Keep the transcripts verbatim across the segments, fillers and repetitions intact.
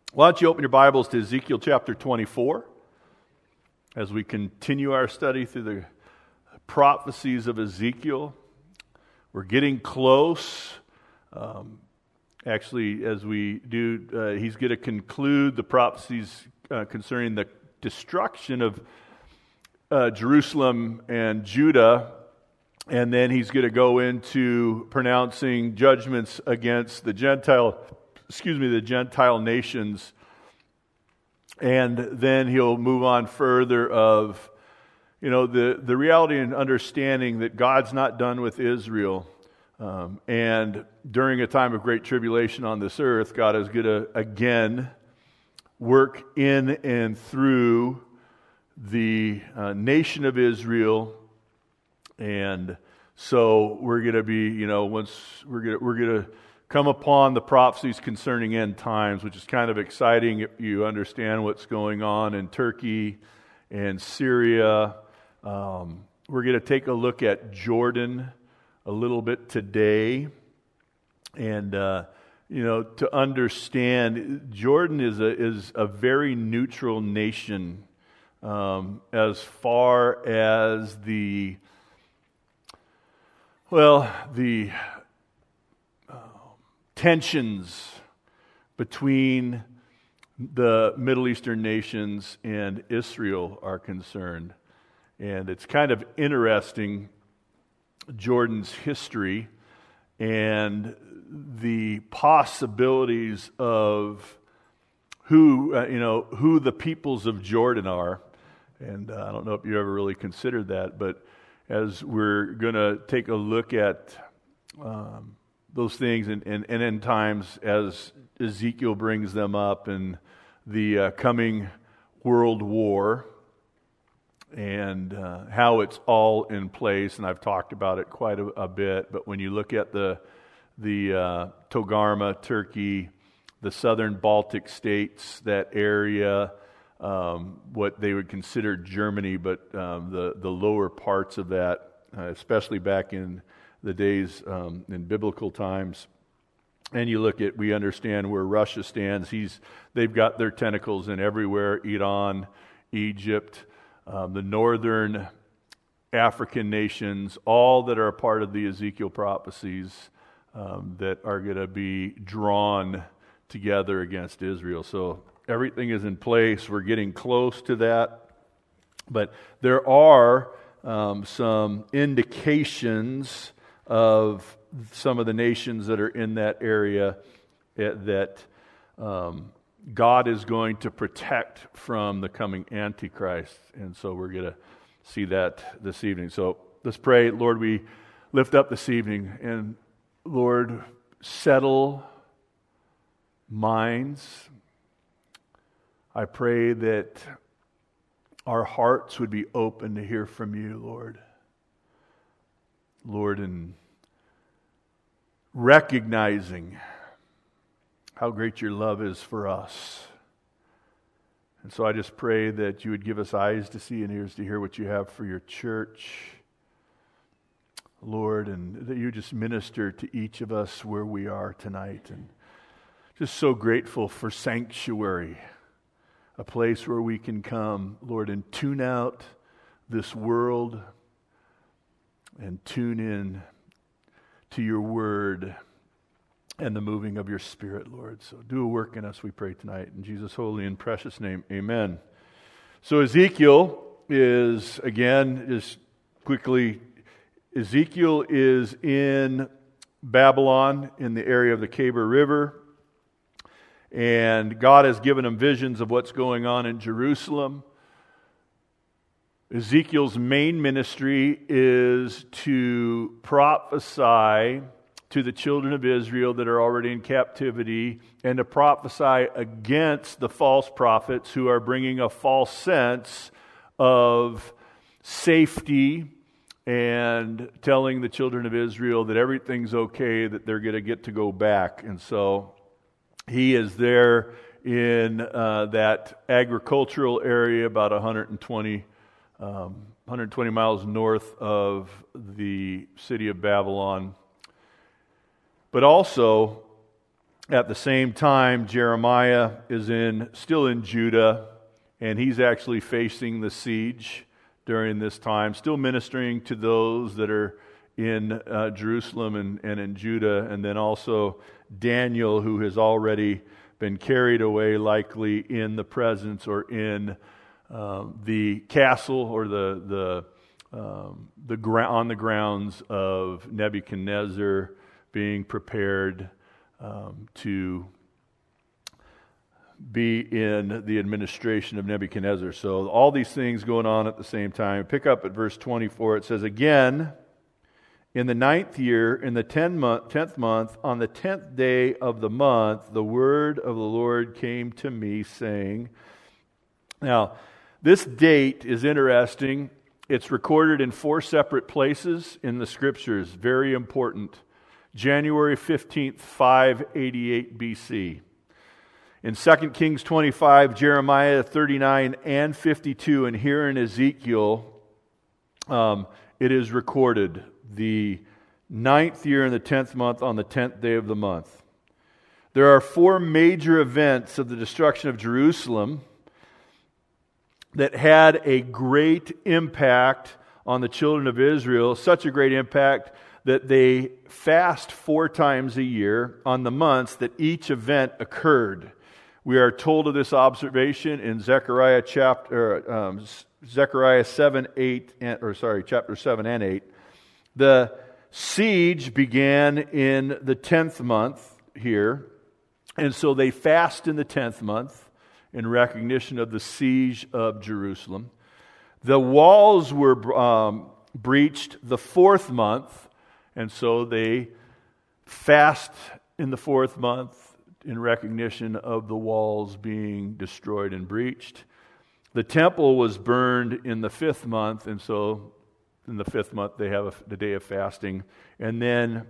Why don't you open your Bibles to Ezekiel chapter twenty-four as we continue our study through the prophecies of Ezekiel. We're getting close. Um, actually, as we do, uh, he's going to conclude the prophecies uh, concerning the destruction of uh, Jerusalem and Judah, and then he's going to go into pronouncing judgments against the Gentile excuse me, the Gentile nations, and then he'll move on further of, you know, the, the reality and understanding that God's not done with Israel, um, and during a time of great tribulation on this earth, God is going to again work in and through the uh, nation of Israel, and so we're going to be, you know, once we're going to, we're going to come upon the prophecies concerning end times, which is kind of exciting if you understand what's going on in Turkey and Syria. Um, we're going to take a look at Jordan a little bit today. And, uh, you know, to understand, Jordan is a, is a very neutral nation um, as far as the, well, the tensions between the Middle Eastern nations and Israel are concerned. And it's kind of interesting, Jordan's history and the possibilities of who, uh, you know, who the peoples of Jordan are. And uh, I don't know if you ever really considered that, but as we're going to take a look at um, those things, and, and, and in times as Ezekiel brings them up, and the uh, coming world war, and uh, how it's all in place, and I've talked about it quite a, a bit, but when you look at the, the uh, Togarmah, Turkey, the southern Baltic states, that area, um, what they would consider Germany, but um, the, the lower parts of that, uh, especially back in the days um, in biblical times, and you look at, we understand where Russia stands. He's, they've got their tentacles in everywhere: Iran, Egypt, um, the northern African nations, all that are a part of the Ezekiel prophecies um, that are going to be drawn together against Israel. So everything is in place. We're getting close to that, but there are um, some indications of some of the nations that are in that area that um, God is going to protect from the coming Antichrist. And so we're going to see that this evening. So let's pray. Lord, we lift up this evening, and Lord, settle minds. I pray that our hearts would be open to hear from you, Lord. Lord, and recognizing how great your love is for us. And so I just pray that you would give us eyes to see and ears to hear what you have for your church, Lord, and that you just minister to each of us where we are tonight. And just so grateful for Sanctuary, a place where we can come, Lord, and tune out this world and tune in to your word and the moving of your Spirit, Lord. So do a work in us, we pray tonight. In Jesus' holy and precious name, amen. So Ezekiel is, again, is quickly, Ezekiel is in Babylon, in the area of the Khabur River, and God has given him visions of what's going on in Jerusalem. Ezekiel's main ministry is to prophesy to the children of Israel that are already in captivity, and to prophesy against the false prophets who are bringing a false sense of safety and telling the children of Israel that everything's okay, that they're going to get to go back. And so he is there in uh, that agricultural area, about one hundred twenty Um, one hundred twenty miles north of the city of Babylon. But also, At the same time, Jeremiah is in still in Judah, and he's actually facing the siege during this time, still ministering to those that are in uh, Jerusalem and, and in Judah, and then also Daniel, who has already been carried away, likely in the presence or in um, the castle or the the um, the gra- on the grounds of Nebuchadnezzar, being prepared um, to be in the administration of Nebuchadnezzar. So all these things going on at the same time. Pick up at verse twenty-four. It says, "Again, in the ninth year, in the tenth month, tenth month, on the tenth day of the month, the word of the Lord came to me, saying..." Now, this date is interesting. It's recorded in four separate places in the Scriptures. Very important. January fifteenth, five eighty-eight B C. In Second Kings twenty-five, Jeremiah thirty-nine and fifty-two, and here in Ezekiel, um, it is recorded the ninth year in the tenth month on the tenth day of the month. There are four major events of the destruction of Jerusalem that had a great impact on the children of Israel, such a great impact that they fast four times a year on the months that each event occurred. We are told of this observation in Zechariah chapter um, Zechariah seven, eight, and, or sorry, chapter seven and eight. The siege began in the tenth month here, and so they fast in the tenth month in recognition of the siege of Jerusalem. The walls were um, breached the fourth month, and so they fast in the fourth month in recognition of the walls being destroyed and breached. The temple was burned in the fifth month, and so in the fifth month they have a, the day of fasting. And then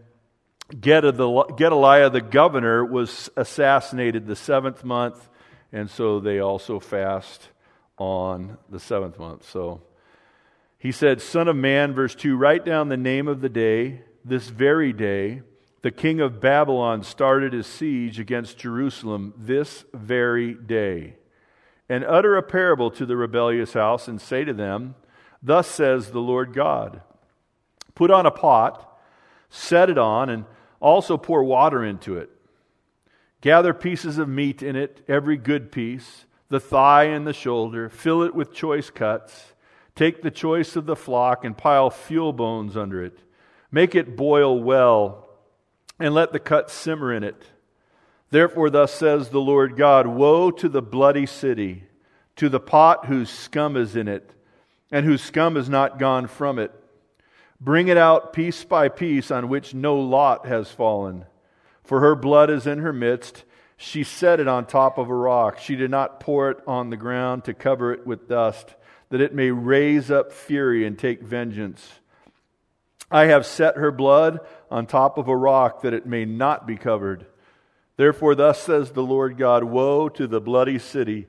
Gedaliah the governor was assassinated the seventh month, and so they also fast on the seventh month. So he said, "Son of man," verse two, "write down the name of the day, this very day, the king of Babylon started his siege against Jerusalem this very day. And utter a parable to the rebellious house, and say to them, Thus says the Lord God, put on a pot, set it on, and also pour water into it. Gather pieces of meat in it, every good piece, the thigh and the shoulder, fill it with choice cuts. Take the choice of the flock and pile fuel bones under it. Make it boil well, and let the cuts simmer in it. Therefore thus says the Lord God, Woe to the bloody city, to the pot whose scum is in it, and whose scum is not gone from it. Bring it out piece by piece, on which no lot has fallen. For her blood is in her midst. She set it on top of a rock. She did not pour it on the ground to cover it with dust, that it may raise up fury and take vengeance. I have set her blood on top of a rock, that it may not be covered. Therefore thus says the Lord God, Woe to the bloody city.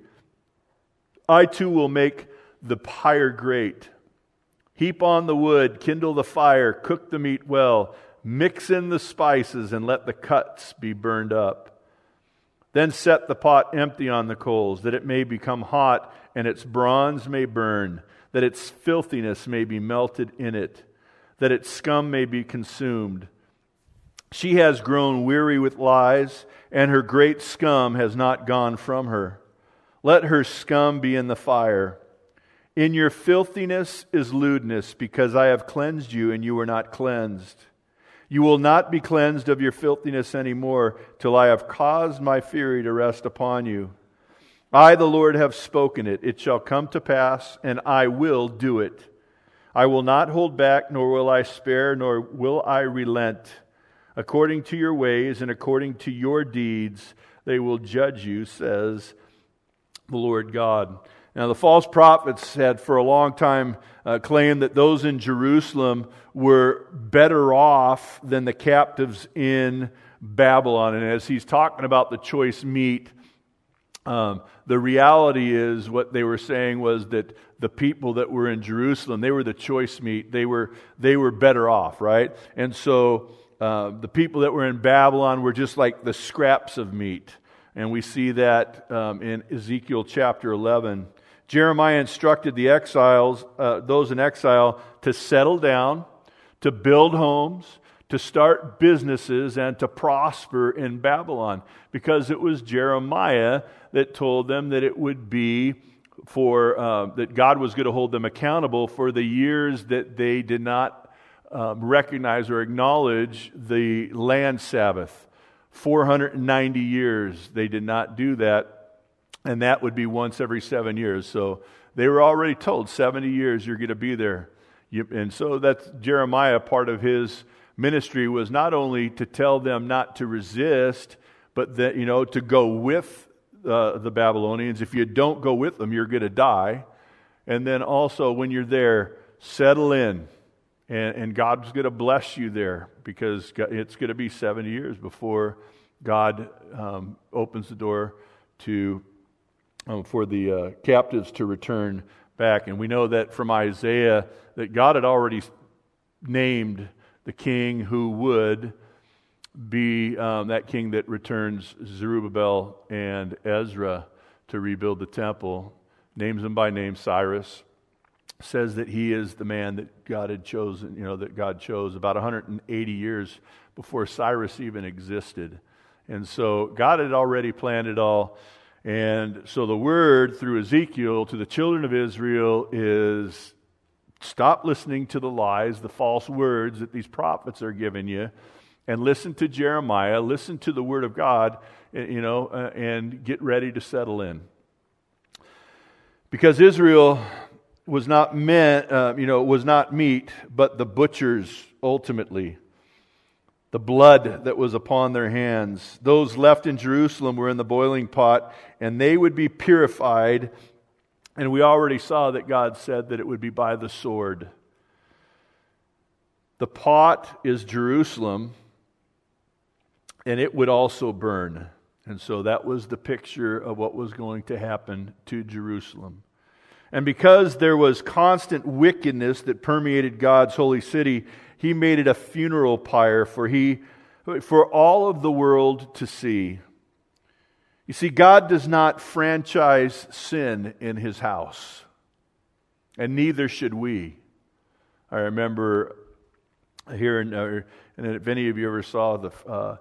I too will make the pyre great. Heap on the wood, kindle the fire, cook the meat well, mix in the spices, and let the cuts be burned up. Then set the pot empty on the coals, that it may become hot, and its bronze may burn, that its filthiness may be melted in it, that its scum may be consumed. She has grown weary with lies, and her great scum has not gone from her. Let her scum be in the fire. In your filthiness is lewdness, because I have cleansed you, and you were not cleansed. You will not be cleansed of your filthiness anymore, till I have caused my fury to rest upon you. I, the Lord, have spoken it. It shall come to pass, and I will do it. I will not hold back, nor will I spare, nor will I relent. According to your ways and according to your deeds, they will judge you, says the Lord God. Now, the false prophets had for a long time uh, claimed that those in Jerusalem were better off than the captives in Babylon. And as he's talking about the choice meat, um, the reality is what they were saying was that the people that were in Jerusalem, they were the choice meat. They were they were better off, right? And so uh, the people that were in Babylon were just like the scraps of meat. And we see that um, in Ezekiel chapter eleven. Jeremiah instructed the exiles, uh, those in exile, to settle down, to build homes, to start businesses, and to prosper in Babylon, because it was Jeremiah that told them that it would be for uh, that God was going to hold them accountable for the years that they did not um, recognize or acknowledge the land Sabbath. four hundred ninety years they did not do that, and that would be once every seven years. So they were already told seventy years you're going to be there. You, and so that's Jeremiah. Part of his ministry was not only to tell them not to resist, but that, you know, to go with uh, the Babylonians. If you don't go with them, you're going to die. And then also, when you're there, settle in, and, and God's going to bless you there, because it's going to be seventy years before God um, opens the door to um, for the uh, captives to return back. And we know that from Isaiah that God had already named the king who would be um, that king that returns Zerubbabel and Ezra to rebuild the temple. Names him by name, Cyrus. Says that he is the man that God had chosen, you know, that God chose about one hundred eighty years before Cyrus even existed. And so God had already planned it all. And so the word through Ezekiel to the children of Israel is, stop listening to the lies, the false words that these prophets are giving you, and listen to Jeremiah, listen to the word of God, you know, uh, and get ready to settle in. Because Israel was not meant, uh, you know, was not meat, but the butchers ultimately. The blood that was upon their hands. Those left in Jerusalem were in the boiling pot, and they would be purified. And we already saw that God said that it would be by the sword. The pot is Jerusalem, and it would also burn. And so that was the picture of what was going to happen to Jerusalem. And because there was constant wickedness that permeated God's holy city, He made it a funeral pyre for he, for all of the world to see. You see, God does not franchise sin in His house, and neither should we. I remember hearing, uh, and if any of you ever saw the uh,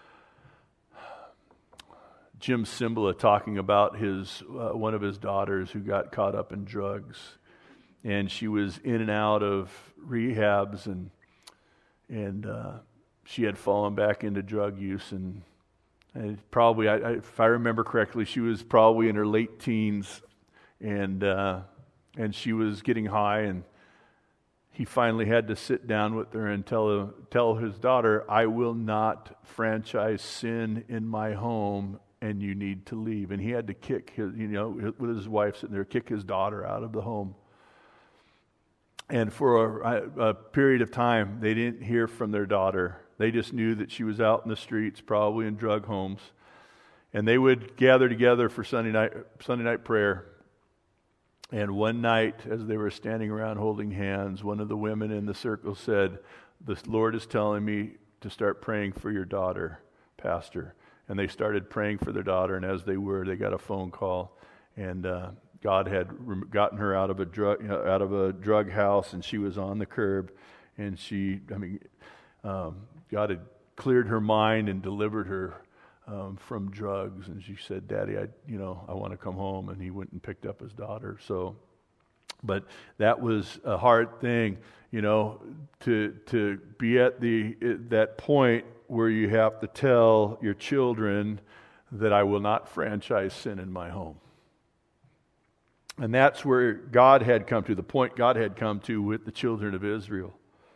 Jim Cymbala talking about his uh, one of his daughters who got caught up in drugs, and she was in and out of rehabs, and and uh, she had fallen back into drug use, and, and probably, I, I, if I remember correctly, she was probably in her late teens, and uh, and she was getting high, and he finally had to sit down with her and tell tell his daughter, "I will not franchise sin in my home, and you need to leave." And he had to kick his, you know, with his wife sitting there, kick his daughter out of the home. And for a, a period of time, they didn't hear from their daughter. They just knew that she was out in the streets, probably in drug homes. And they would gather together for Sunday night, Sunday night prayer. And one night, as they were standing around holding hands, one of the women in the circle said, "The Lord is telling me to start praying for your daughter, Pastor." And they started praying for their daughter, and as they were, they got a phone call, and uh, God had gotten her out of a drug you know, out of a drug house, and she was on the curb, and she, I mean, um, God had cleared her mind and delivered her um, from drugs, and she said, "Daddy, I, you know, I want to come home," and he went and picked up his daughter. So, but that was a hard thing, you know, to to be at the that point where you have to tell your children that I will not franchise sin in my home. And that's where God had come to, the point God had come to with the children of Israel.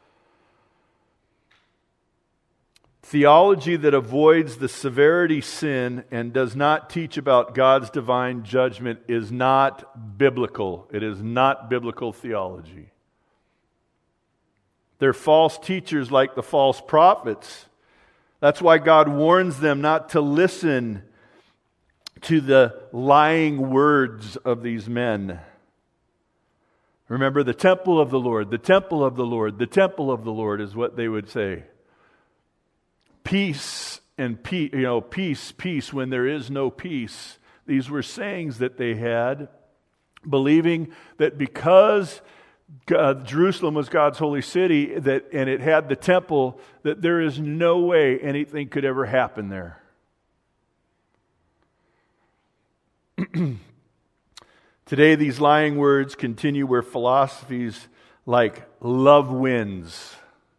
Theology that avoids the severity of sin and does not teach about God's divine judgment is not biblical. It is not biblical theology. They're false teachers like the false prophets. That's why God warns them not to listen to the lying words of these men. Remember, the temple of the Lord, the temple of the Lord, the temple of the Lord is what they would say. peace and peace, you know, peace, peace when there is no peace. These were sayings that they had, believing that because God, Jerusalem was God's holy city, that and it had the temple, that there is no way anything could ever happen there. Today, these lying words continue where philosophies like love wins,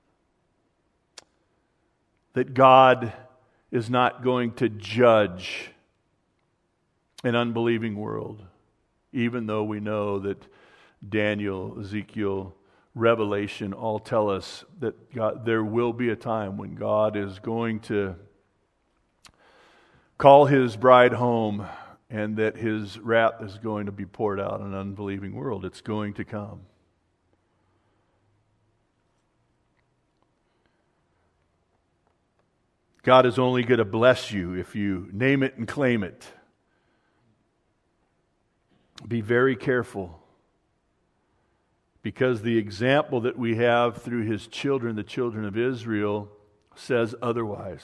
that God is not going to judge an unbelieving world, even though we know that Daniel, Ezekiel, Revelation all tell us that God, there will be a time when God is going to call His bride home, and that His wrath is going to be poured out on an unbelieving world. It's going to come. God is only going to bless you if you name it and claim it. Be very careful, because the example that we have through His children, the children of Israel, says otherwise.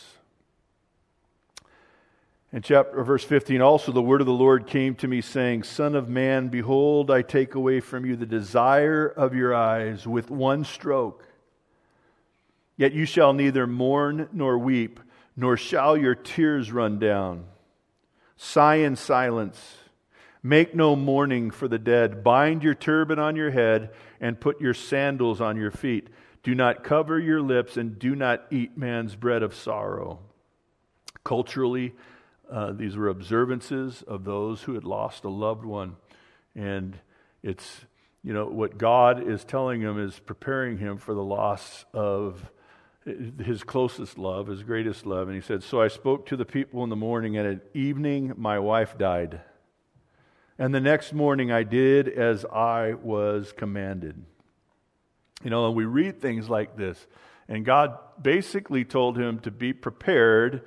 In chapter verse fifteen, also the word of the Lord came to me, saying, Son of man, behold, I take away from you the desire of your eyes with one stroke. Yet you shall neither mourn nor weep, nor shall your tears run down. Sigh in silence. Make no mourning for the dead. Bind your turban on your head and put your sandals on your feet. Do not cover your lips and do not eat man's bread of sorrow. Culturally, uh, these were observances of those who had lost a loved one. And it's, you know, what God is telling him is preparing him for the loss of his closest love, his greatest love. And he said, So I spoke to the people in the morning, and at evening my wife died. And the next morning I did as I was commanded. You know, and we read things like this. And God basically told him to be prepared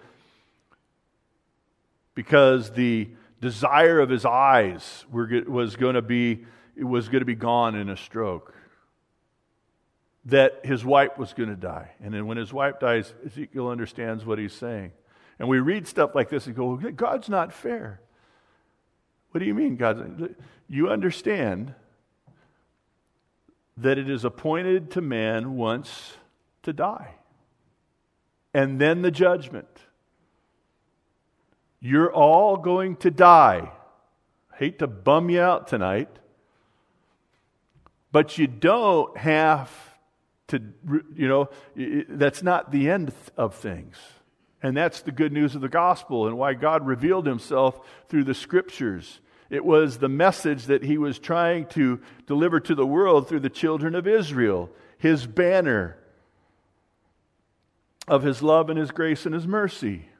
because the desire of his eyes were, was going to be it was going to be gone in a stroke. That his wife was going to die. And then when his wife dies, Ezekiel understands what he's saying. And we read stuff like this and go, God's not fair. What do you mean, God? You understand that it is appointed to man once to die. And then the judgment. You're all going to die. Hate to bum you out tonight. But you don't have to, you know, that's not the end of things. And that's the good news of the gospel and why God revealed Himself through the Scriptures. It was the message that He was trying to deliver to the world through the children of Israel. His banner of His love and His grace and His mercy.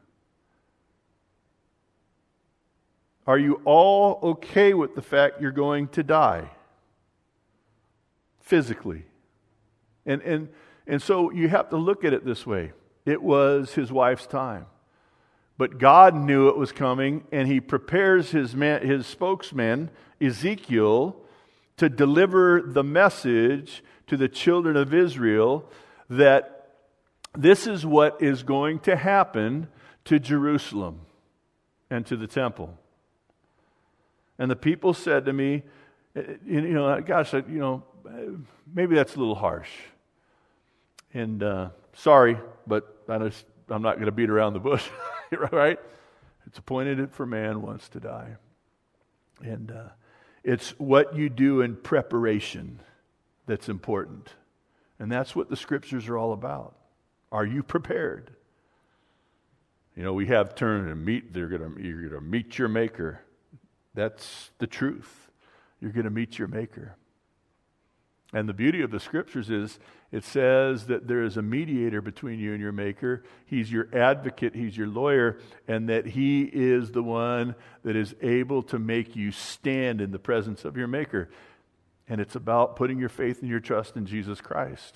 Are you all okay with the fact you're going to die? Physically. And, and, and so you have to look at it this way. It was his wife's time. But God knew it was coming, and He prepares his man, his spokesman, Ezekiel, to deliver the message to the children of Israel that this is what is going to happen to Jerusalem and to the temple. And the people said to me, you know, gosh, you know, maybe that's a little harsh. And uh, sorry, but I just, I'm not going to beat around the bush, right? It's appointed for man once to die. And uh, it's what you do in preparation that's important. And that's what the Scriptures are all about. Are you prepared? You know, we have terms and meet, they're going to, you're going to meet your Maker. That's the truth. You're going to meet your Maker. And the beauty of the Scriptures is it says that there is a mediator between you and your Maker. He's your advocate, He's your lawyer, and that He is the one that is able to make you stand in the presence of your Maker. And it's about putting your faith and your trust in Jesus Christ.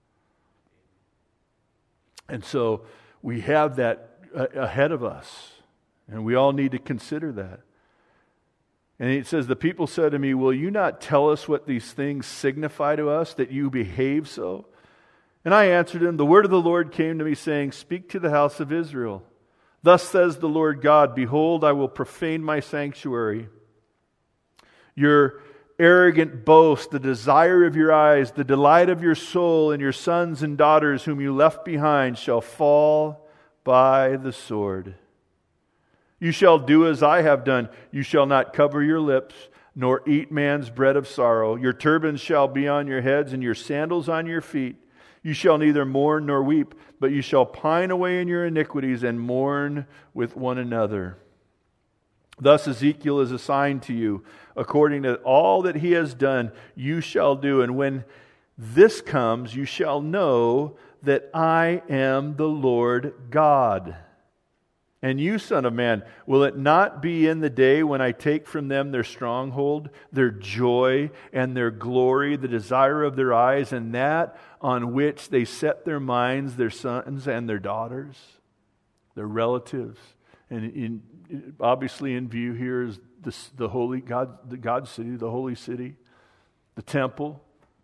And so we have that ahead of us, and we all need to consider that. And it says, the people said to me, will you not tell us what these things signify to us, that you behave so? And I answered him, the word of the Lord came to me, saying, speak to the house of Israel. Thus says the Lord God, behold, I will profane my sanctuary. Your arrogant boast, the desire of your eyes, the delight of your soul, and your sons and daughters whom you left behind shall fall by the sword. You shall do as I have done. You shall not cover your lips, nor eat man's bread of sorrow. Your turbans shall be on your heads, and your sandals on your feet. You shall neither mourn nor weep, but you shall pine away in your iniquities and mourn with one another. Thus Ezekiel is assigned to you. According to all that he has done, you shall do. And when this comes, you shall know that I am the Lord God. And you, son of man, will it not be in the day when I take from them their stronghold, their joy, and their glory, the desire of their eyes, and that on which they set their minds, their sons and their daughters, their relatives? And in, obviously in view here is the, the holy God, the God city, the holy city, the temple.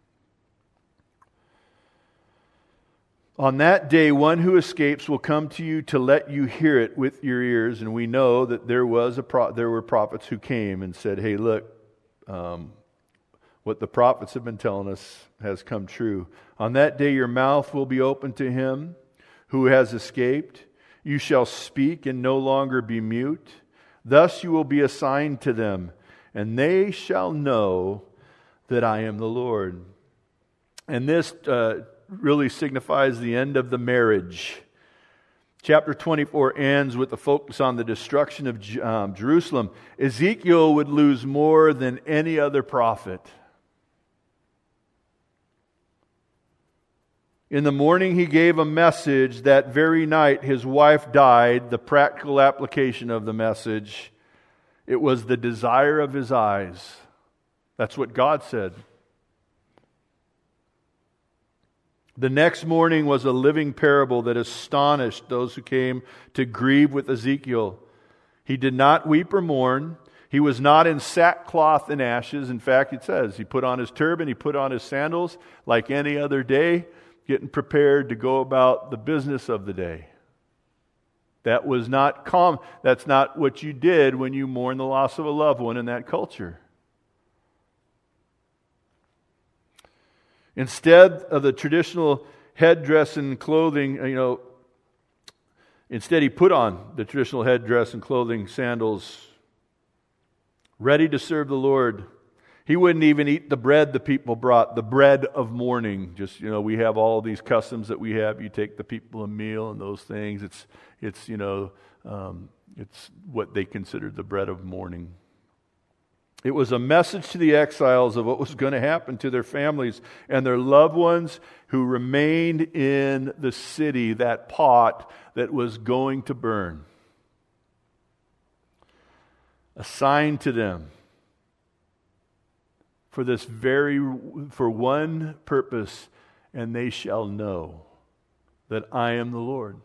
On that day, one who escapes will come to you to let you hear it with your ears. And we know that there was a pro- there were prophets who came and said, hey, look, um, what the prophets have been telling us has come true. On that day, your mouth will be open to him who has escaped. You shall speak and no longer be mute. Thus you will be assigned to them, and they shall know that I am the Lord. And this uh, really signifies the end of the marriage. Chapter twenty-four ends with the focus on the destruction of um, Jerusalem. Ezekiel would lose more than any other prophet. In the morning he gave a message. That very night his wife died. The practical application of the message, it was the desire of his eyes. That's what God said. The next morning was a living parable that astonished those who came to grieve with Ezekiel. He did not weep or mourn. He was not in sackcloth and ashes. In fact, it says he put on his turban, he put on his sandals like any other day, getting prepared to go about the business of the day. That was not calm. That's not what you did when you mourn the loss of a loved one in that culture. Instead of the traditional headdress and clothing, you know, instead he put on the traditional headdress and clothing, sandals, ready to serve the Lord. He wouldn't even eat the bread the people brought, the bread of mourning. Just, you know, we have all of these customs that we have. You take the people a meal and those things. It's, it's you know, um, it's what they considered the bread of mourning. It was a message to the exiles of what was going to happen to their families and their loved ones who remained in the city, that pot that was going to burn. A sign to them for this very, for one purpose, and they shall know that I am the Lord.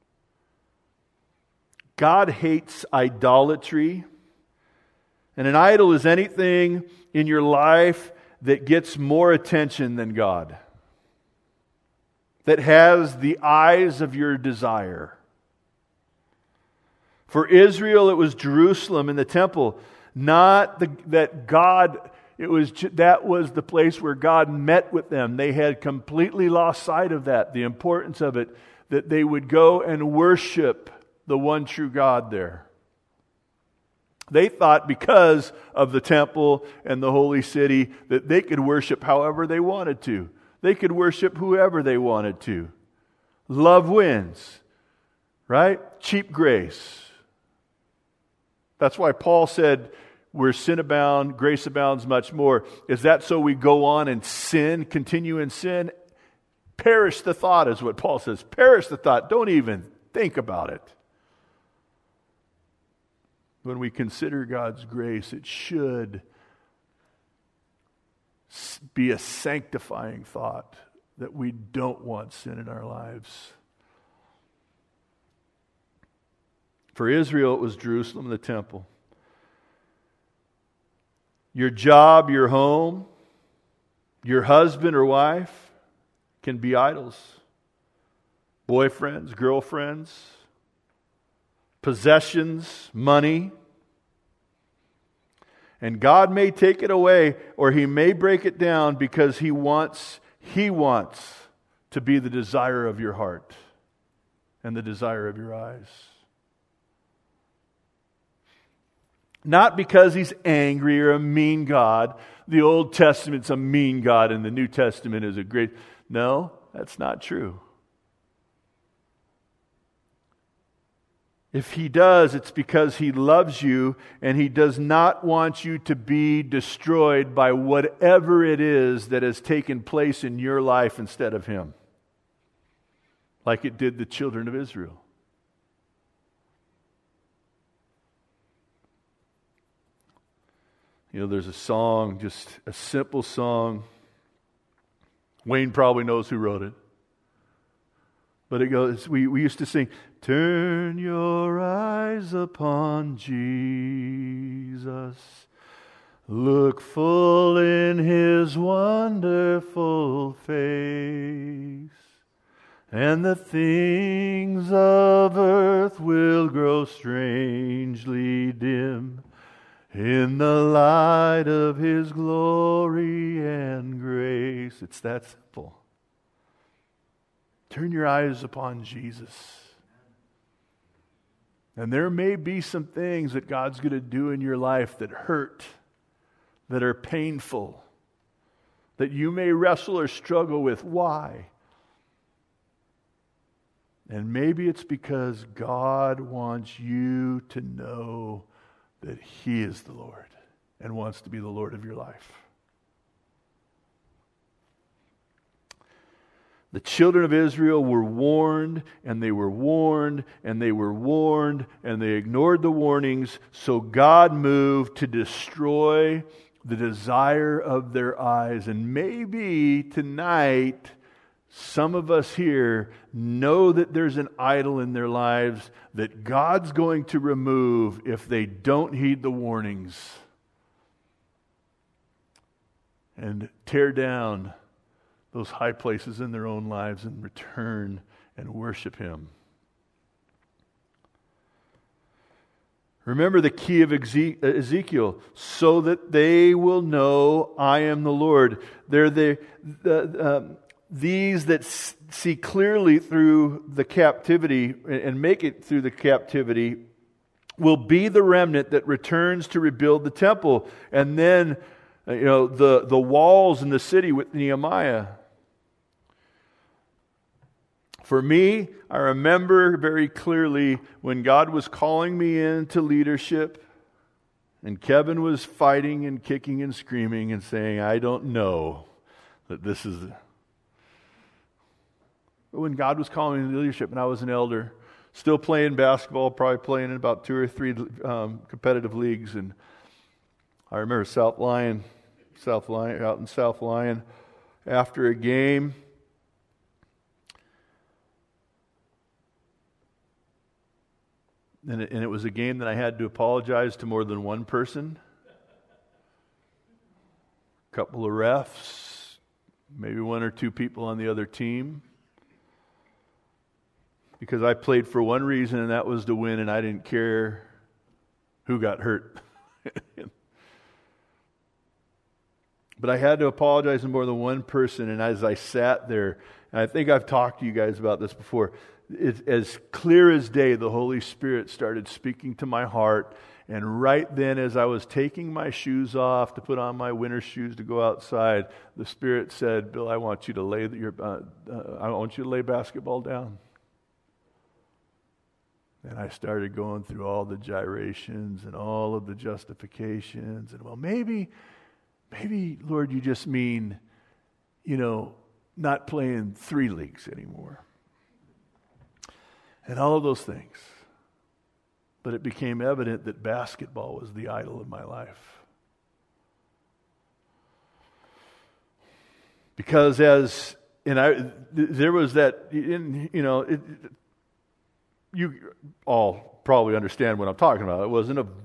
God hates idolatry. And an idol is anything in your life that gets more attention than God, that has the eyes of your desire. For Israel, it was Jerusalem and the temple, not the, that God, it was that was the place where God met with them. They had completely lost sight of that, the importance of it, that they would go and worship the one true God there. They thought because of the temple and the holy city that they could worship however they wanted to. They could worship whoever they wanted to. Love wins, right? Cheap grace. That's why Paul said, where sin abounds, grace abounds much more. Is that so we go on and sin, continue in sin? Perish the thought is what Paul says. Perish the thought. Don't even think about it. When we consider God's grace, it should be a sanctifying thought that we don't want sin in our lives. For Israel, it was Jerusalem, the temple. Your job, your home, your husband or wife can be idols. Boyfriends, girlfriends, possessions, money. And God may take it away, or He may break it down, because He wants, He wants to be the desire of your heart and the desire of your eyes. Not because He's angry or a mean God. The Old Testament's a mean God and the New Testament is a great... No, that's not true. If He does, it's because He loves you and He does not want you to be destroyed by whatever it is that has taken place in your life instead of Him. Like it did the children of Israel. You know, there's a song, just a simple song. Wayne probably knows who wrote it. But it goes, we, we used to sing, turn your eyes upon Jesus. Look full in His wonderful face. And the things of earth will grow strangely dim in the light of His glory and grace. It's that simple. Turn your eyes upon Jesus. And there may be some things that God's going to do in your life that hurt, that are painful, that you may wrestle or struggle with. Why? And maybe it's because God wants you to know that He is the Lord and wants to be the Lord of your life. The children of Israel were warned, and they were warned, and they were warned, and they ignored the warnings, so God moved to destroy the desire of their eyes. And maybe tonight, some of us here know that there's an idol in their lives that God's going to remove if they don't heed the warnings and tear down those high places in their own lives and return and worship Him. Remember the key of Ezekiel, so that they will know I am the Lord. They're the, the um, these that see clearly through the captivity and make it through the captivity will be the remnant that returns to rebuild the temple. And then, you know, the, the walls in the city with Nehemiah. For me, I remember very clearly when God was calling me into leadership and Kevin was fighting and kicking and screaming and saying, I don't know that this is... When God was calling me into leadership and I was an elder, still playing basketball, probably playing in about two or three um, competitive leagues. And I remember South Lyon, South Lyon, out in South Lyon, after a game, and it, and it was a game that I had to apologize to more than one person, a couple of refs, maybe one or two people on the other team. Because I played for one reason, and that was to win, and I didn't care who got hurt. But I had to apologize to more than one person, and as I sat there, and I think I've talked to you guys about this before, it's as clear as day, the Holy Spirit started speaking to my heart, and right then, as I was taking my shoes off to put on my winter shoes to go outside, the Spirit said, Bill, I want you to lay your, uh, uh, I want you to lay basketball down. And I started going through all the gyrations and all of the justifications. And well, maybe, maybe, Lord, you just mean, you know, not playing three leagues anymore. And all of those things. But it became evident that basketball was the idol of my life. Because as, and I, there was that, in, you know, it, you all probably understand what I'm talking about. It wasn't a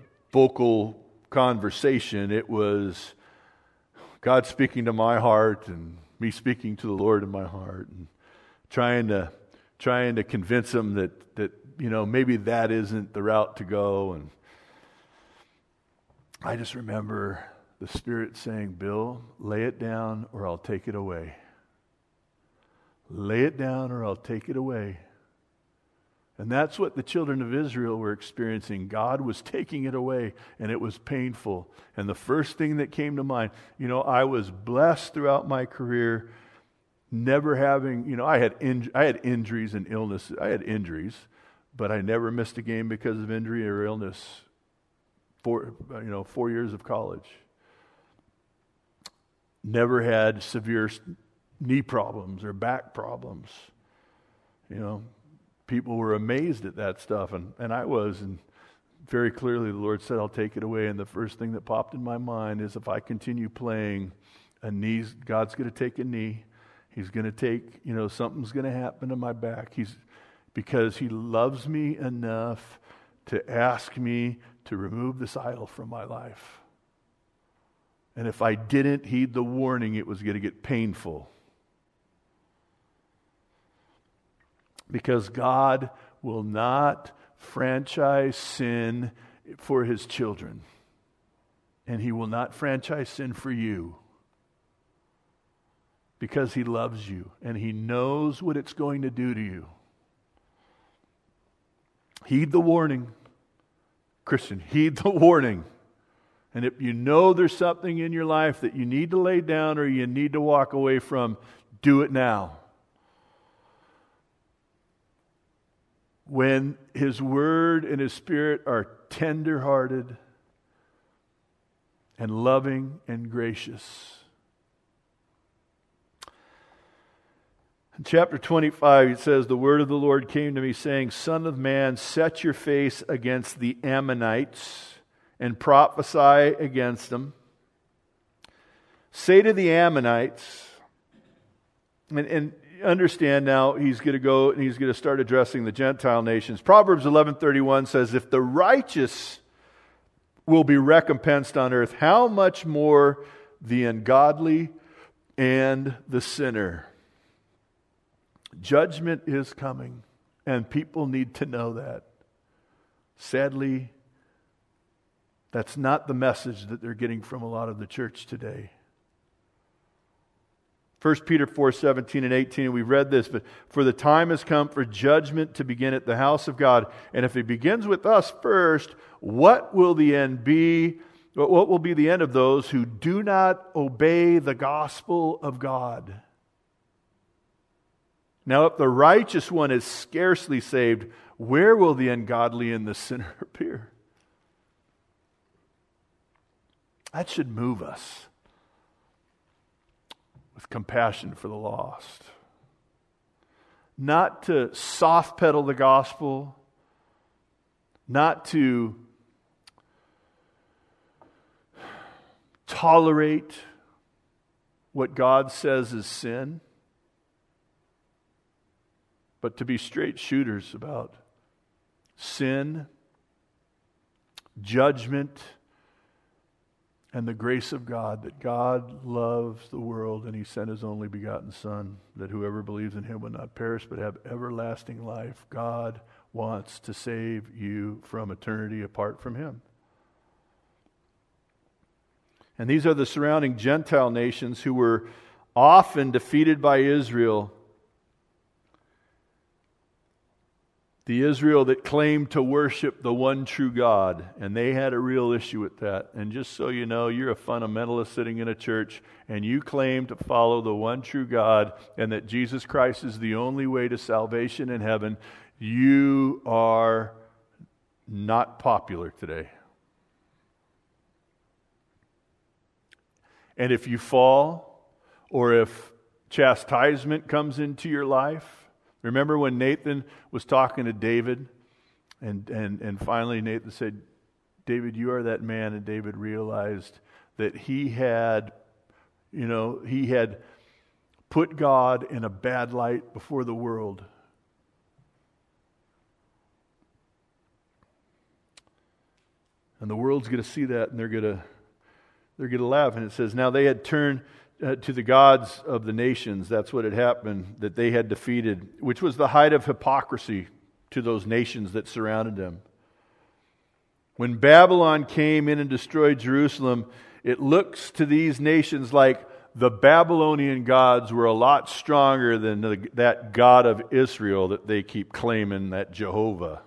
vocal conversation. It was God speaking to my heart and me speaking to the Lord in my heart and trying to trying to convince him that that you know maybe that isn't the route to go. And I just remember the Spirit saying, Bill, lay it down or I'll take it away. Lay it down or I'll take it away. And that's what the children of Israel were experiencing. God was taking it away, and it was painful. And the first thing that came to mind, you know, I was blessed throughout my career, never having, you know, I had in, I had injuries and illnesses. I had injuries, but I never missed a game because of injury or illness. Four, you know, four years of college. Never had severe knee problems or back problems. You know, people were amazed at that stuff, and, and I was, and very clearly the Lord said, I'll take it away. And the first thing that popped in my mind is if I continue playing, a knee's, God's going to take a knee. He's going to take, you know, something's going to happen to my back. He's because He loves me enough to ask me to remove this idol from my life. And if I didn't heed the warning, it was going to get painful. Because God will not franchise sin for His children. And He will not franchise sin for you. Because He loves you and He knows what it's going to do to you. Heed the warning. Christian, heed the warning. And if you know there's something in your life that you need to lay down or you need to walk away from, do it now. When His Word and His Spirit are tender-hearted and loving and gracious. In chapter twenty-five, it says, the word of the Lord came to me, saying, Son of man, set your face against the Ammonites and prophesy against them. Say to the Ammonites, and, and understand now, he's going to go and he's going to start addressing the Gentile nations. Proverbs eleven thirty-one says, if the righteous will be recompensed on earth, how much more the ungodly and the sinner? Judgment is coming, and people need to know that. Sadly, that's not the message that they're getting from a lot of the church today. First Peter four seventeen and eighteen, we've read this, but for the time has come for judgment to begin at the house of God. And if it begins with us first, what will the end be? What will be the end of those who do not obey the gospel of God? Now, if the righteous one is scarcely saved, where will the ungodly and the sinner appear? That should move us with compassion for the lost. Not to soft pedal the gospel, not to tolerate what God says is sin, but to be straight shooters about sin, judgment, and the grace of God, that God loves the world and He sent His only begotten Son, that whoever believes in Him would not perish but have everlasting life. God wants to save you from eternity apart from Him. And these are the surrounding Gentile nations who were often defeated by Israel. The Israel that claimed to worship the one true God, and they had a real issue with that. And just so you know, you're a fundamentalist sitting in a church, and you claim to follow the one true God, and that Jesus Christ is the only way to salvation in heaven. You are not popular today. And if you fall, or if chastisement comes into your life, remember when Nathan was talking to David, and, and, and finally Nathan said, David, you are that man, and David realized that he had, you know, he had put God in a bad light before the world. And the world's going to see that, and they're going to they're going to laugh. And it says, now they had turned uh, to the gods of the nations. That's what had happened, that they had defeated, which was the height of hypocrisy to those nations that surrounded them. When Babylon came in and destroyed Jerusalem, it looks to these nations like the Babylonian gods were a lot stronger than the, that God of Israel that they keep claiming, that Jehovah.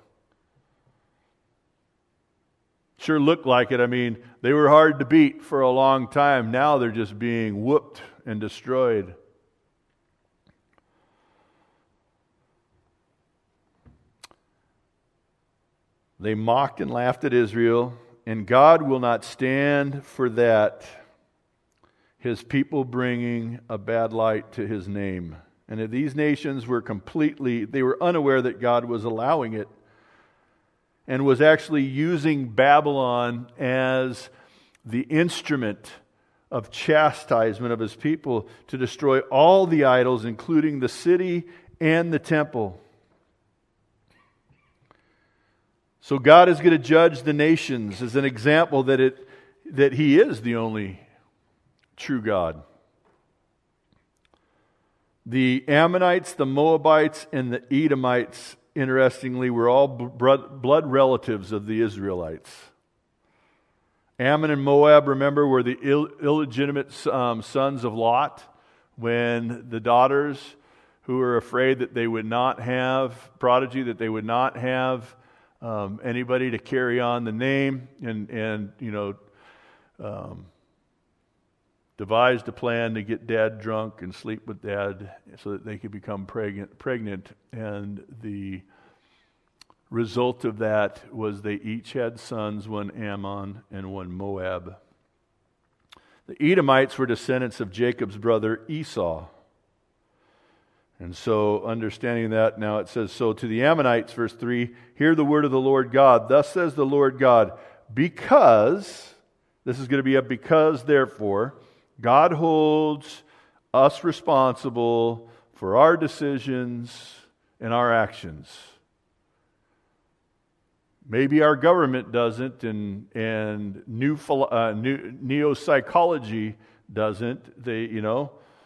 Sure looked like it. I mean, they were hard to beat for a long time. Now they're just being whooped and destroyed. They mocked and laughed at Israel, and God will not stand for that, His people bringing a bad light to His name. And these nations were completely, they were unaware that God was allowing it and was actually using Babylon as the instrument of chastisement of His people to destroy all the idols, including the city and the temple. So God is going to judge the nations as an example that it that He is the only true God. The Ammonites, the Moabites, and the Edomites, interestingly, were all blood relatives of the Israelites. Ammon and Moab, remember, were the Ill- illegitimate um, sons of Lot, when the daughters who were afraid that they would not have prodigy, that they would not have um, anybody to carry on the name, and, and you know, um, devised a plan to get dad drunk and sleep with dad so that they could become pregnant. pregnant. And the result of that was they each had sons, one Ammon and one Moab. The Edomites were descendants of Jacob's brother Esau. And so, understanding that, now it says, so to the Ammonites, verse three, hear the word of the Lord God. Thus says the Lord God, because, this is going to be a because, therefore, God holds us responsible for our decisions and our actions. Maybe our government doesn't, and and new, uh, new neo-psychology doesn't. They, you know,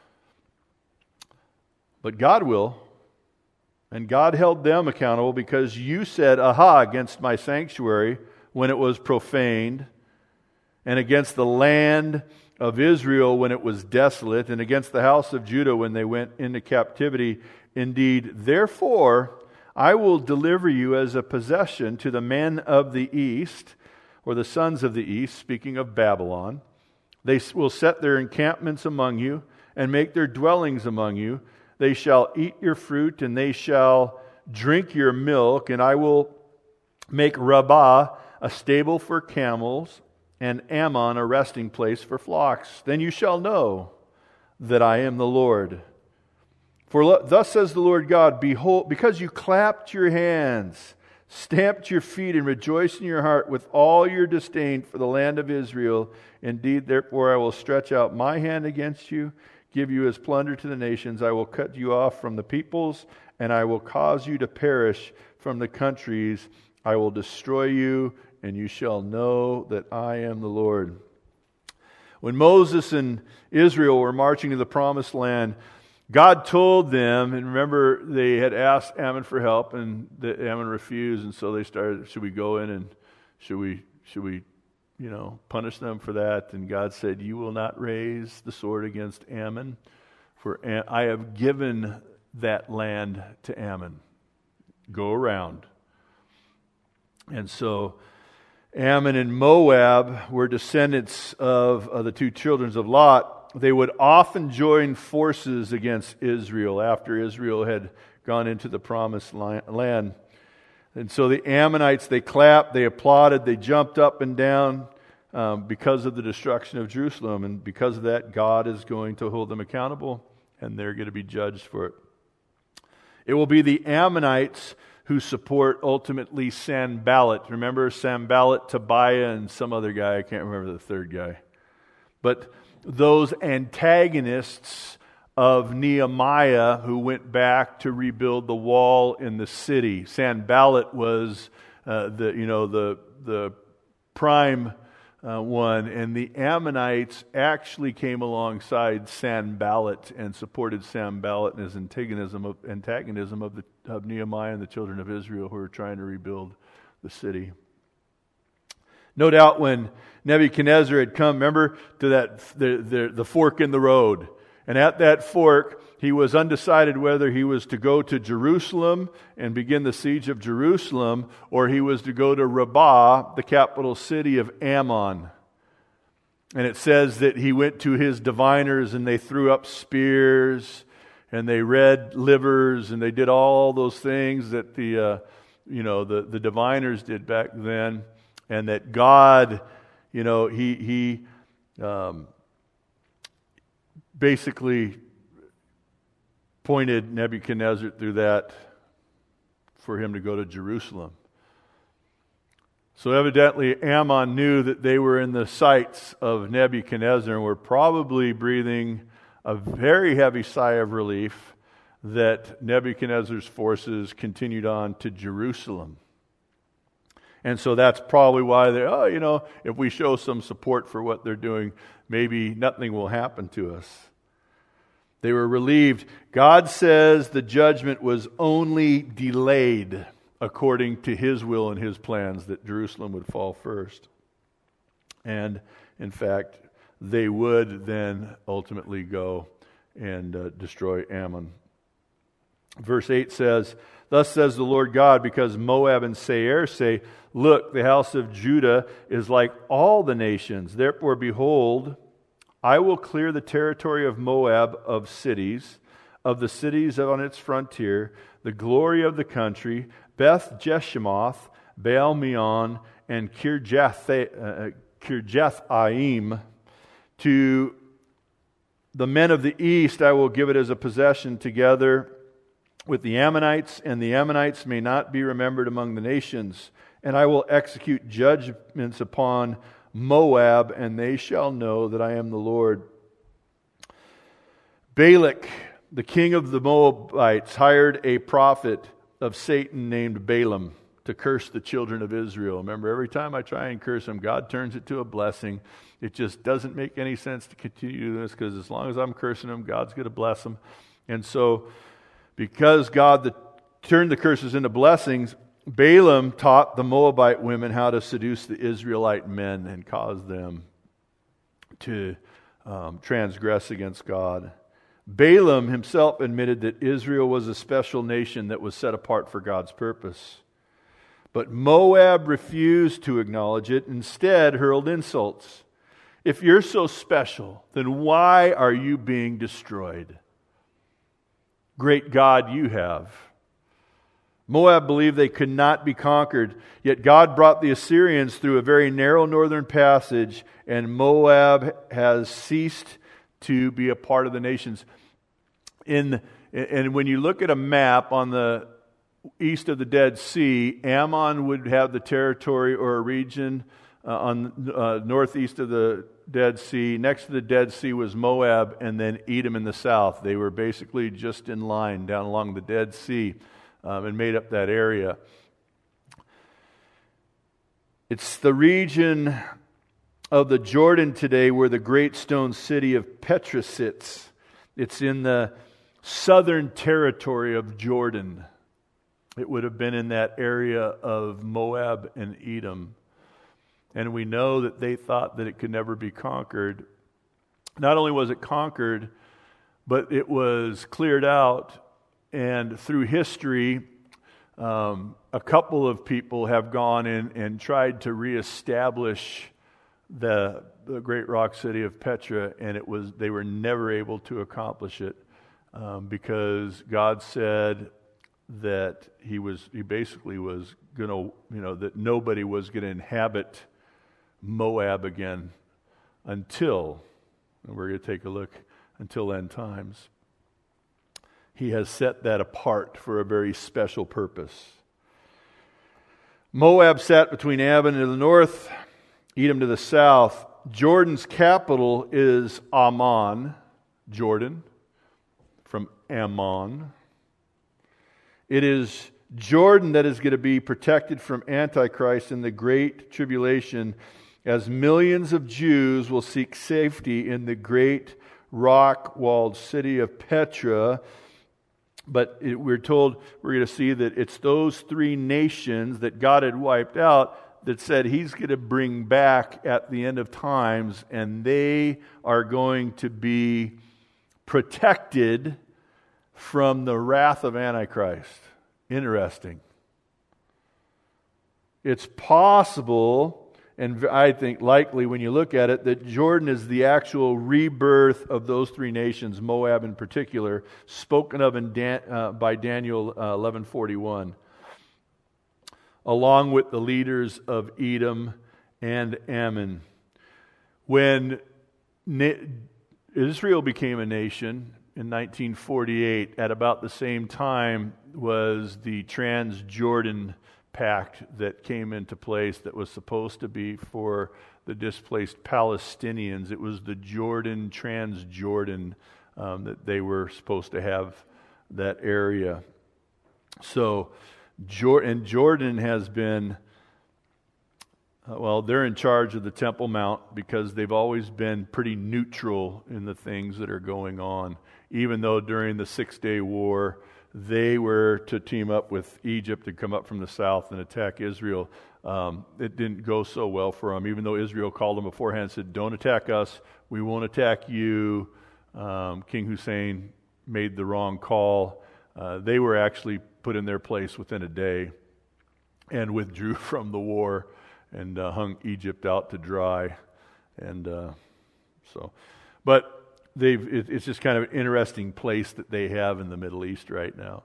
but God will, and God held them accountable because you said, "Aha!" against my sanctuary when it was profaned, and against the land of Israel when it was desolate, and against the house of Judah when they went into captivity. Indeed, therefore, I will deliver you as a possession to the men of the east, or the sons of the east, speaking of Babylon. They will set their encampments among you, and make their dwellings among you. They shall eat your fruit, and they shall drink your milk, and I will make Rabbah a stable for camels, and Ammon a resting place for flocks. Then you shall know that I am the Lord. For lo- thus says the Lord God, behold, because you clapped your hands, stamped your feet, and rejoiced in your heart with all your disdain for the land of Israel, indeed, therefore I will stretch out my hand against you, give you as plunder to the nations. I will cut you off from the peoples, and I will cause you to perish from the countries. I will destroy you, and you shall know that I am the Lord. When Moses and Israel were marching to the promised land, God told them, and remember they had asked Ammon for help, and the, Ammon refused, and so they started, should we go in and should we, should we, you know, punish them for that? And God said, you will not raise the sword against Ammon, for I have given that land to Ammon. Go around. And so Ammon and Moab were descendants of, of the two children of Lot. They would often join forces against Israel after Israel had gone into the promised land. And so the Ammonites, they clapped, they applauded, they jumped up and down um, because of the destruction of Jerusalem. And because of that, God is going to hold them accountable, and they're going to be judged for it. It will be the Ammonites who support ultimately Sanballat. Remember Sanballat, Tobiah, and some other guy. I can't remember the third guy. But those antagonists of Nehemiah who went back to rebuild the wall in the city. Sanballat was uh, the you know the the prime uh, one, and the Ammonites actually came alongside Sanballat and supported Sanballat in his antagonism of, antagonism of, the, of Nehemiah and the children of Israel who were trying to rebuild the city. No doubt when Nebuchadnezzar had come, remember, to that the, the, the fork in the road. And at that fork, he was undecided whether he was to go to Jerusalem and begin the siege of Jerusalem, or he was to go to Rabbah, the capital city of Ammon. And it says that he went to his diviners and they threw up spears and they read livers and they did all those things that the uh, you know the, the diviners did back then, and that God, you know, he he um, basically pointed Nebuchadnezzar through that for him to go to Jerusalem. So evidently Ammon knew that they were in the sights of Nebuchadnezzar and were probably breathing a very heavy sigh of relief that Nebuchadnezzar's forces continued on to Jerusalem. And so that's probably why they, oh, you know, if we show some support for what they're doing, maybe nothing will happen to us. They were relieved. God says the judgment was only delayed according to His will and His plans, that Jerusalem would fall first. And, in fact, they would then ultimately go and uh, destroy Ammon. Verse eight says, "Thus says the Lord God, because Moab and Seir say, Look, the house of Judah is like all the nations. Therefore, behold, I will clear the territory of Moab of cities, of the cities on its frontier, the glory of the country, Beth Jeshimoth, Baal Meon, and Kirjath, uh, Kirjathaim. To the men of the east I will give it as a possession together with the Ammonites, and the Ammonites may not be remembered among the nations. And I will execute judgments upon Moab, and they shall know that I am the Lord." Balak, the king of the Moabites, hired a prophet of Satan named Balaam to curse the children of Israel. Remember, every time I try and curse them, God turns it to a blessing. It just doesn't make any sense to continue doing this, because as long as I'm cursing them, God's going to bless them. And so, because God the, turned the curses into blessings, Balaam taught the Moabite women how to seduce the Israelite men and cause them to um, transgress against God. Balaam himself admitted that Israel was a special nation that was set apart for God's purpose. But Moab refused to acknowledge it, instead hurled insults. If you're so special, then why are you being destroyed? Great God you have. Moab believed they could not be conquered, yet God brought the Assyrians through a very narrow northern passage, and Moab has ceased to be a part of the nations. In, and when you look at a map on the east of the Dead Sea, Ammon would have the territory or a region uh, on uh, northeast of the Dead Sea. Next to the Dead Sea was Moab, and then Edom in the south. They were basically just in line down along the Dead Sea. Um, and made up that area. It's the region of the Jordan today where the great stone city of Petra sits. It's in the southern territory of Jordan. It would have been in that area of Moab and Edom. And we know that they thought that it could never be conquered. Not only was it conquered, but it was cleared out. And through history, um, a couple of people have gone in and tried to reestablish the, the great rock city of Petra, and it was they were never able to accomplish it um, because God said that He was He basically was going to you know that nobody was going to inhabit Moab again until, and we're going to take a look, until end times. He has set that apart for a very special purpose. Moab sat between Ammon to the north, Edom to the south. Jordan's capital is Amman, Jordan, from Ammon. It is Jordan that is going to be protected from Antichrist in the great tribulation. as millions of Jews will seek safety in the great rock-walled city of Petra. But it, we're told, we're going to see that it's those three nations that God had wiped out that said He's going to bring back at the end of times, and they are going to be protected from the wrath of Antichrist. Interesting. It's possible, and I think likely when you look at it, that Jordan is the actual rebirth of those three nations, Moab in particular, spoken of in Dan, uh, by Daniel uh, eleven forty-one, along with the leaders of Edom and Ammon. When na- Israel became a nation in nineteen forty-eight, at about the same time was the Transjordan Pact that came into place that was supposed to be for the displaced Palestinians. It was the Jordan, Transjordan, um, that they were supposed to have that area. So, and Jordan has been, uh, well, they're in charge of the Temple Mount because they've always been pretty neutral in the things that are going on. Even though during the Six-Day War, they were to team up with Egypt to come up from the south and attack Israel. Um, it didn't go so well for them, even though Israel called them beforehand and said, don't attack us, we won't attack you. Um, King Hussein made the wrong call. Uh, they were actually put in their place within a day and withdrew from the war and uh, hung Egypt out to dry. And uh, so, but They've, it, it's just kind of an interesting place that they have in the Middle East right now.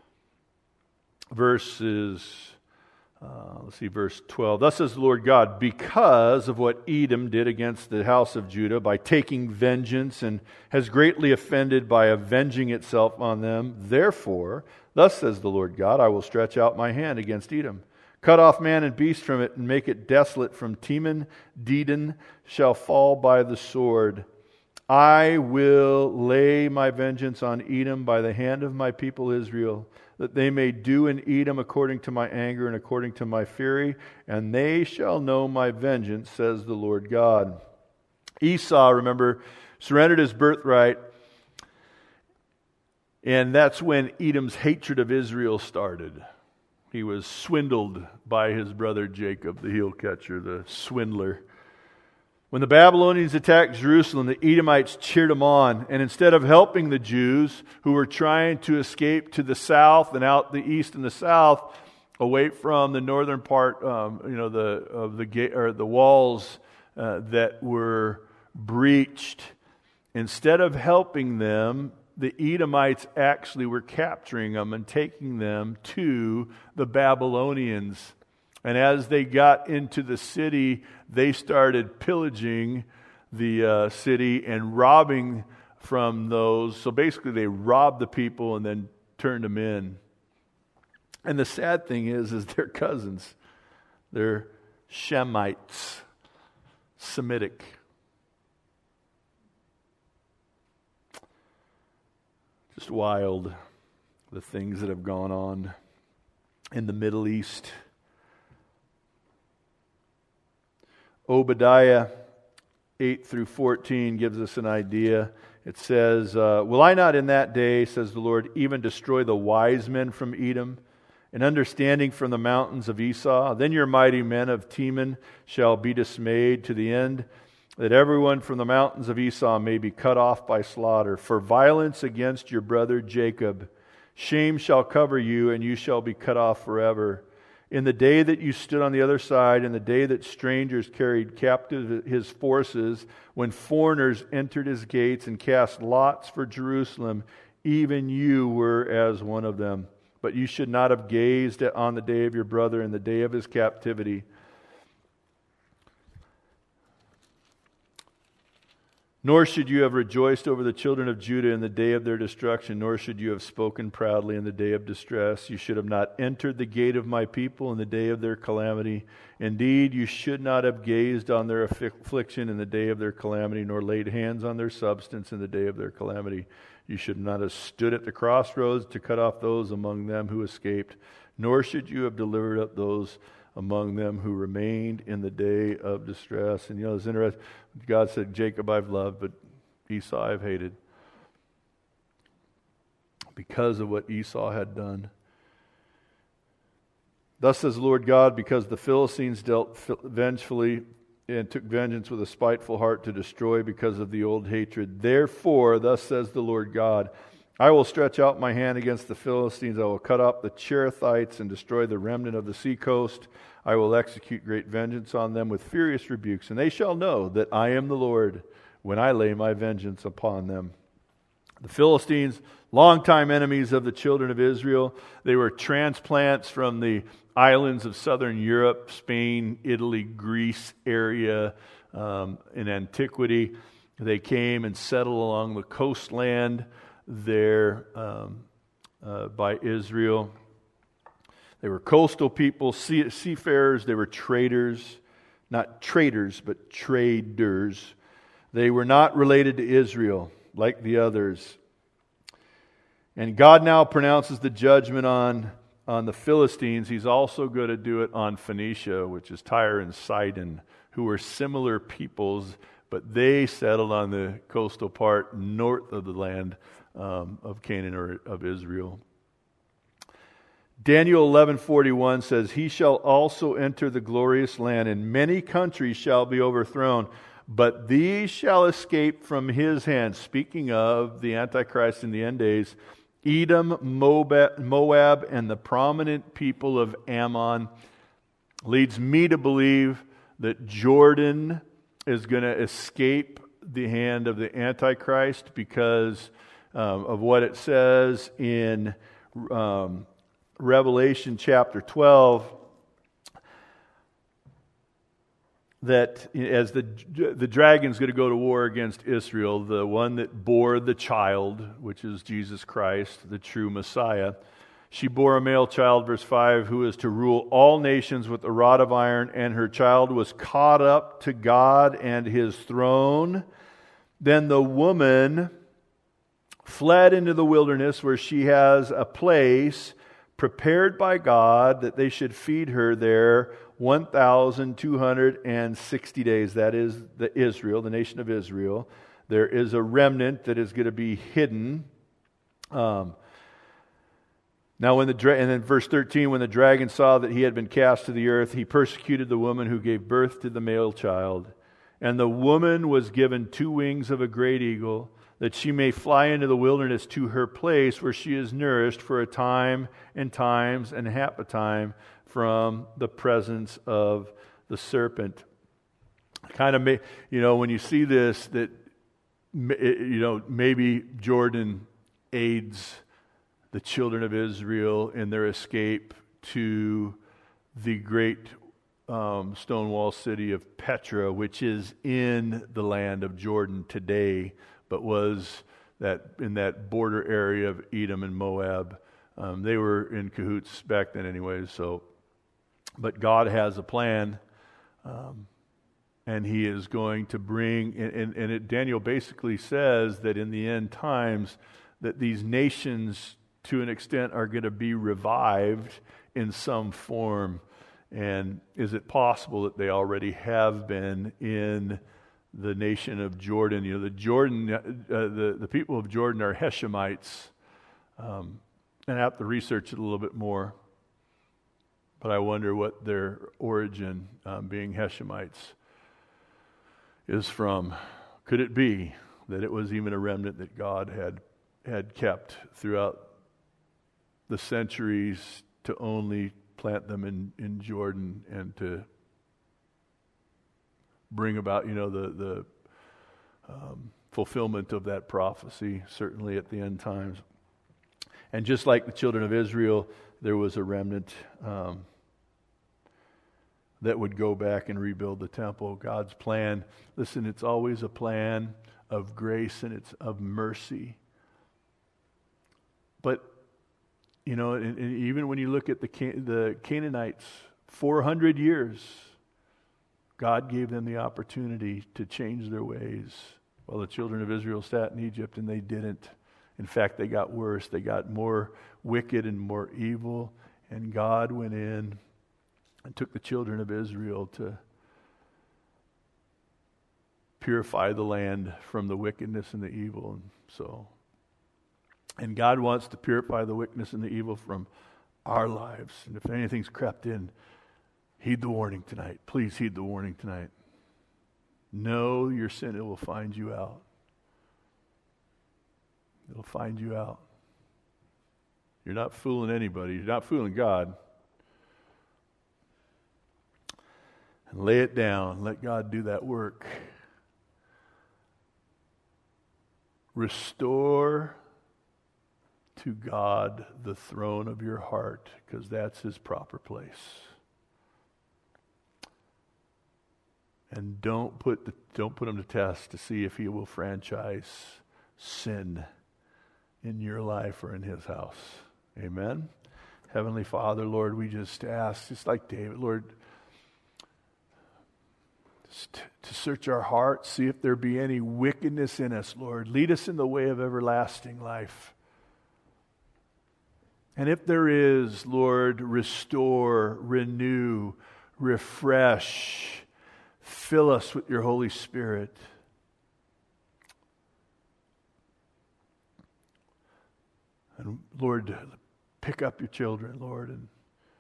Verses, uh, let's see, verse twelve. Thus says the Lord God, because of what Edom did against the house of Judah by taking vengeance and has greatly offended by avenging itself on them, therefore, thus says the Lord God, I will stretch out my hand against Edom, cut off man and beast from it, and make it desolate. From Teman, Dedan shall fall by the sword. I will lay my vengeance on Edom by the hand of my people Israel, that they may do in Edom according to my anger and according to my fury, and they shall know my vengeance, says the Lord God. Esau, remember, surrendered his birthright, and that's when Edom's hatred of Israel started. He was swindled by his brother Jacob, the heel catcher, the swindler. When the Babylonians attacked Jerusalem, the Edomites cheered them on. And instead of helping the Jews who were trying to escape to the south and out the east and the south, away from the northern part, um, you know, the of the gate or the walls uh, that were breached, instead of helping them, the Edomites actually were capturing them and taking them to the Babylonians. And as they got into the city, they started pillaging the uh, city and robbing from those. So basically they robbed the people and then turned them in. And the sad thing is, is they're cousins. They're Shemites, Semitic. Just wild, the things that have gone on in the Middle East. Obadiah eight through fourteen gives us an idea. It says, uh, will I not in that day, says the Lord, even destroy the wise men from Edom, and understanding from the mountains of Esau? Then your mighty men of Teman shall be dismayed to the end, that everyone from the mountains of Esau may be cut off by slaughter. For violence against your brother Jacob, shame shall cover you, and you shall be cut off forever. In the day that you stood on the other side, in the day that strangers carried captive his forces, when foreigners entered his gates and cast lots for Jerusalem, even you were as one of them. But you should not have gazed on the day of your brother in the day of his captivity. Nor should you have rejoiced over the children of Judah in the day of their destruction, nor should you have spoken proudly in the day of distress. You should have not entered the gate of my people in the day of their calamity. Indeed, you should not have gazed on their affliction in the day of their calamity, nor laid hands on their substance in the day of their calamity. You should not have stood at the crossroads to cut off those among them who escaped, nor should you have delivered up those among them who remained in the day of distress. And you know, it's interesting. God said, Jacob I've loved, but Esau I've hated. Because of what Esau had done. Thus says the Lord God, because the Philistines dealt vengefully and took vengeance with a spiteful heart to destroy because of the old hatred. Therefore, thus says the Lord God, I will stretch out my hand against the Philistines. I will cut up the Cherethites and destroy the remnant of the seacoast. I will execute great vengeance on them with furious rebukes. And they shall know that I am the Lord when I lay my vengeance upon them. The Philistines, longtime enemies of the children of Israel. They were transplants from the islands of southern Europe, Spain, Italy, Greece area um, in antiquity. They came and settled along the coastland there um, uh, by Israel. They were coastal people, sea- seafarers. They were traders, not traders, but traders. They were not related to Israel like the others. And God now pronounces the judgment on, on the Philistines. He's also going to do it on Phoenicia, which is Tyre and Sidon, who were similar peoples, but they settled on the coastal part north of the land um, of Canaan or of Israel. Daniel eleven forty-one says, He shall also enter the glorious land, and many countries shall be overthrown, but these shall escape from his hand. Speaking of the Antichrist in the end days, Edom, Moab, and the prominent people of Ammon leads me to believe that Jordan is going to escape the hand of the Antichrist because um, of what it says in um, Revelation chapter twelve, that as the the dragon's going to go to war against Israel, the one that bore the child, which is Jesus Christ, the true Messiah, she bore a male child, verse five, who is to rule all nations with a rod of iron, and her child was caught up to God and his throne. Then the woman fled into the wilderness, where she has a place prepared by God that they should feed her there one thousand two hundred sixty days. That is the Israel, the nation of Israel. There is a remnant that is going to be hidden. Um, now, when the dra- and then verse thirteen, when the dragon saw that he had been cast to the earth, he persecuted the woman who gave birth to the male child. And the woman was given two wings of a great eagle, that she may fly into the wilderness to her place where she is nourished for a time and times and half a time from the presence of the serpent. Kind of, you know, when you see this, that, you know, maybe Jordan aids the children of Israel in their escape to the great um, stone wall city of Petra, which is in the land of Jordan today, but was that in that border area of Edom and Moab. Um, they were in cahoots back then anyways, so... But God has a plan, um, and He is going to bring, and, and it, Daniel basically says that in the end times, that these nations, to an extent, are going to be revived in some form. And is it possible that they already have been in the nation of Jordan? You know, the Jordan, uh, the, the people of Jordan are Heshemites, um, and I have to research it a little bit more. But I wonder what their origin, um, being Heshemites, is from. Could it be that it was even a remnant that God had had kept throughout the centuries to only plant them in, in Jordan and to bring about, you know, the the um, fulfillment of that prophecy, certainly at the end times. And just like the children of Israel, there was a remnant um, that would go back and rebuild the temple. God's plan, listen, it's always a plan of grace and it's of mercy. But, you know, and, and even when you look at the Can- the Canaanites, four hundred years, God gave them the opportunity to change their ways, while the children of Israel sat in Egypt and they didn't. In fact, they got worse. They got more wicked and more evil. And God went in and took the children of Israel to purify the land from the wickedness and the evil. And so, and God wants to purify the wickedness and the evil from our lives. And if anything's crept in, heed the warning tonight. Please heed the warning tonight. Know your sin, it will find you out. It'll find you out. You're not fooling anybody. You're not fooling God. And lay it down. Let God do that work. Restore to God the throne of your heart, because that's his proper place. And don't put the, don't put him to test to see if he will franchise sin in your life or in his house. Amen. Heavenly Father, Lord, we just ask, just like David, Lord, just to search our hearts, see if there be any wickedness in us, Lord. Lead us in the way of everlasting life. And if there is, Lord, restore, renew, refresh, fill us with your Holy Spirit. And Lord, pick up your children, Lord, and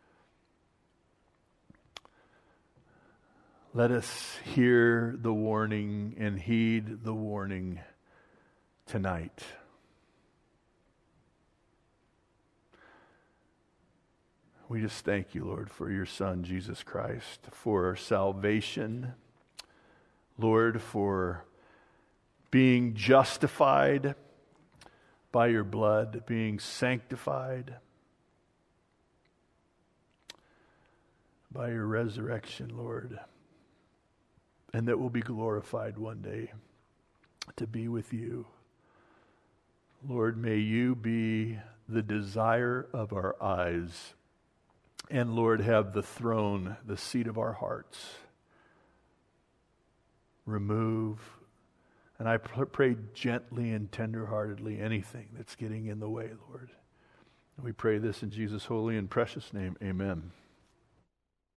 let us hear the warning and heed the warning tonight. We just thank you, Lord, for your Son, Jesus Christ, for our salvation. Lord, for being justified by your blood, being sanctified by your resurrection, Lord, and that we'll be glorified one day to be with you. Lord, may you be the desire of our eyes, and Lord, have the throne, the seat of our hearts. Remove, and I pray gently and tenderheartedly, anything that's getting in the way, Lord. And we pray this in Jesus' holy and precious name. Amen.